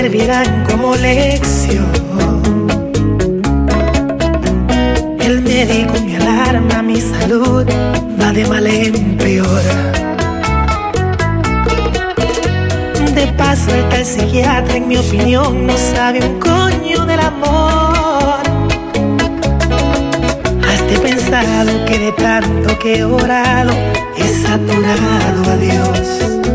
servirán como lección. El médico me alarma, mi salud va de mal en peor. De paso el tal psiquiatra, en mi opinión, no sabe un coño del amor. ¿Has de pensado que de tanto que he orado he saturado a Dios?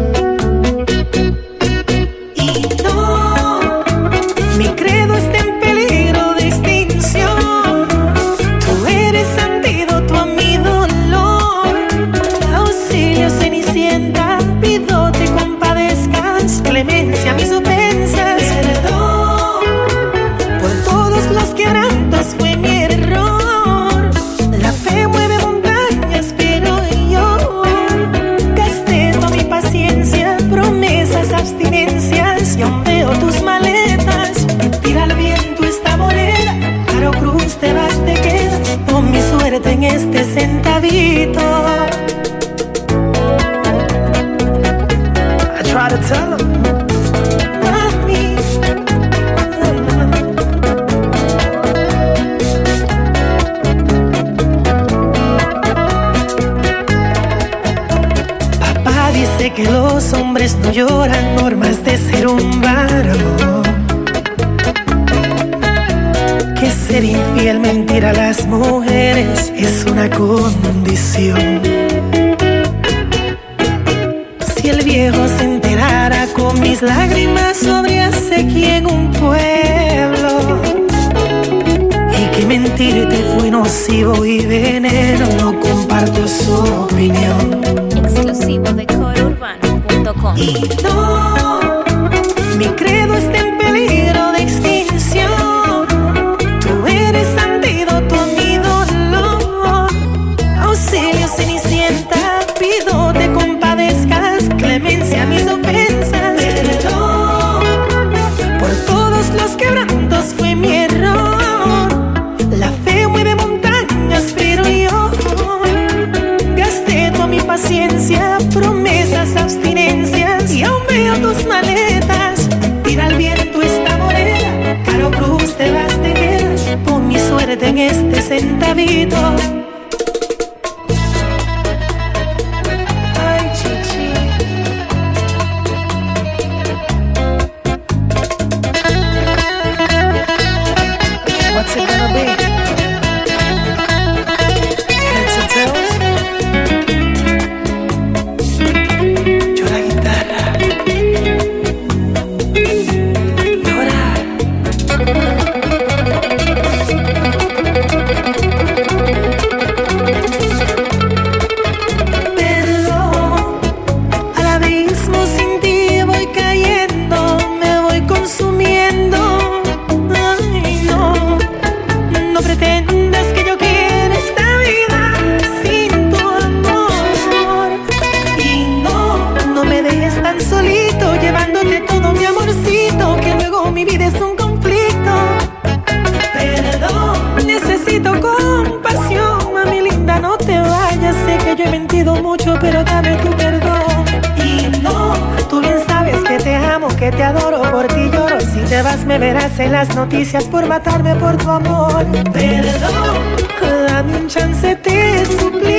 Y no, mi credo está en peligro de extinción. Tú eres antídoto a mi dolor. Auxilio, Cenicienta, pido te compadezcas. Clemencia a mis ofensas. Perdón por todos los quebrantos, fue mi error. La fe mueve montañas, pero yo gasté toda mi paciencia, promesas, abstinencias. Y aún veo tus maletas. Tira al viento esta moneda, Caro Cruz, te vas, te quedas. Pon mi suerte en este centavito. I try to tell him, mami. Papá dice que los hombres no lloran, normas de ser un varón. Que ser infiel, mentir a las mujeres es una condición. Si el viejo se enterara, con mis lágrimas sobre sequía en un pueblo. Y que mentirte fue nocivo y veneno, no comparto su opinión. Exclusivo de corourbano.com. Y no, mi credo está en peligro de extinción. Tú eres antídoto a mi dolor. Auxilio, Cenicienta, pido te compadezcas. Clemencia a mis ofensas. Perdón por todos los quebrantos, fue mi error. La fe mueve montañas, pero yo gasté toda mi paciencia, promesas, abstinencias. Y aún veo tus maletas. Tira al viento esta moneda, Caro Cruz, te vas, te quedas. Pon mi suerte en este centavito. Ay, chichi. What's it gonna be? Heads or tails? Yo la guitarra. Llorar. Perdón, al abismo sin ti voy cayendo, me voy consumiendo. Ay, no, no pretendas que yo quiera esta vida sin tu amor. Y no, no me dejes tan solito, llevándote todo mi amorcito, que luego mi vida es un conflicto. Perdón, necesito compasión, mami linda, no te vayas. Sé que yo he mentido mucho, pero dame tu perdón. Y no, tú bien sabes que te amo, que te adoro, por ti lloro. Si te vas me verás en las noticias por matarme por tu amor. Perdón, dame un chance, te suplico.